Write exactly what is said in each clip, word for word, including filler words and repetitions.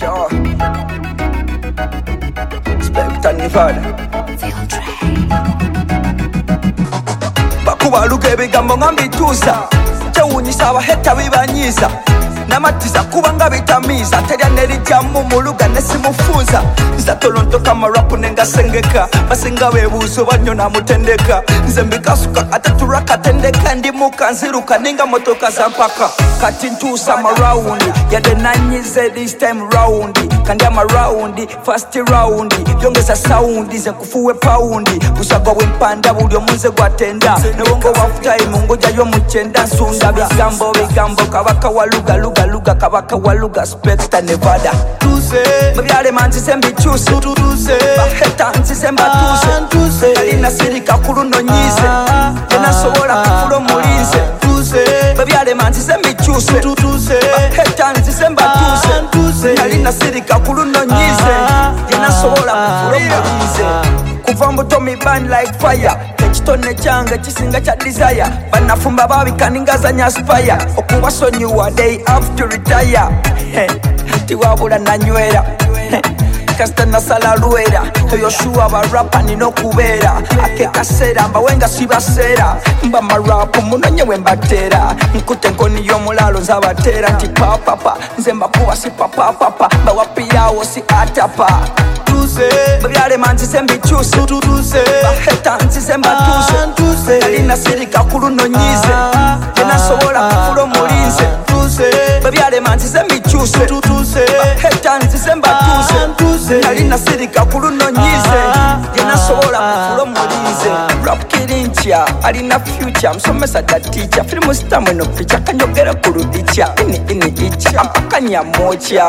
Sure. Spectre Nevada. Bakubaluka ebigambo nga mbituusa, kyewuunyisa abaheta bibanyiiza, namatiza kuba nga bitamiiza, terya nerijjamu muluga nesimufunza, nza tolontoka amarapu nengasengeka, basinga beebuuzo bannyo namutendeka, nze mbikasuka ate turakatendeka, ndimuka nziruka ninga motoka za mpaka, kati ntuusa amarawundi yadde nanyize this time round, kandi amarawundi fast round, yongeza saundi nze nkufuwe pawundi, busagwa bwempanda buli omunze gwatenda, newongo wafutime ngojayo mukyenda, nsunda bigambo bigambo kabaka waluga luga luga kabaka waluga Spectre Nevada. Tuse mubyalema nzize mbikyuse, baheta nzize mbatuse, yalina sirika kulunonyize, tenasobola kufula omulinze. Tuse mubyalema nzize mbikyuse, baheta nzize mbatuse, yalina sirika kulunonyize, tenasobola kufula omulinze. Kuva mbuto mi burn like fire, ekitone kyange kisinga kya desire, banafumba babikaninga zanya aspire, okubasonyiwa they have to retire. Tiwabula nanywera kasita nasala lwera, yoshua barapa nina okubeera, akekaseera mbawenga sibaseera, mba marapu munonye wembateera, nkute enkoni y'omulaalo nzabateera, nti papapa nze mbakuba si papapapa, mbawapirawo si atapa. Mubyalema nzize mbikyuse, baheta nzize mbatuse, yalina sirika kulunonyize, tenasobola kufula omulinze. Mubyalema nzize mbikyuse, baheta nzize mbatuse, yalina sirika kulunonyize, tenasobola kufula omulinze. Rap kiri ntya alina future, musomesa da teacher, firimu sitamu eno picha, kanyogera ku ludicha, ini ini icha ampaka nyamokya.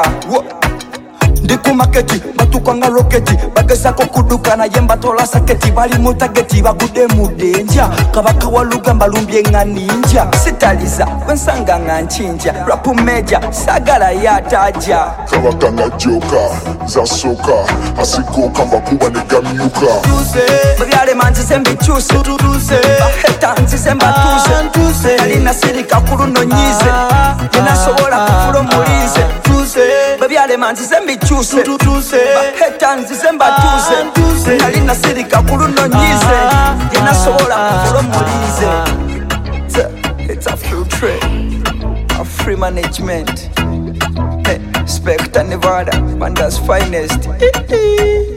Ndi ku maketi batuka nga roketi, bagezako kuduka naye mbatola saketi, bali mu tageti bagudde mu denja, kabaka waluga mbalumbye nga ninja, sitaliza wensanga nga nchinja, rapu meja sagala yataja, kabaka nga joka zasoka asikoka mbakuba negamyuka. mubyalema nzize mbikyuse, baheta nzize mbatuse, yalina sirika kulunonyize, tenasobola kufula omulinze. Mubyalema nzize mbikyuse, baheta nzize mbatuse, yalina sirika kulunonyize, tenasobola kufula omulinze. It's a free trade, a free management. Hey, Spectre Nevada, Banda's finest.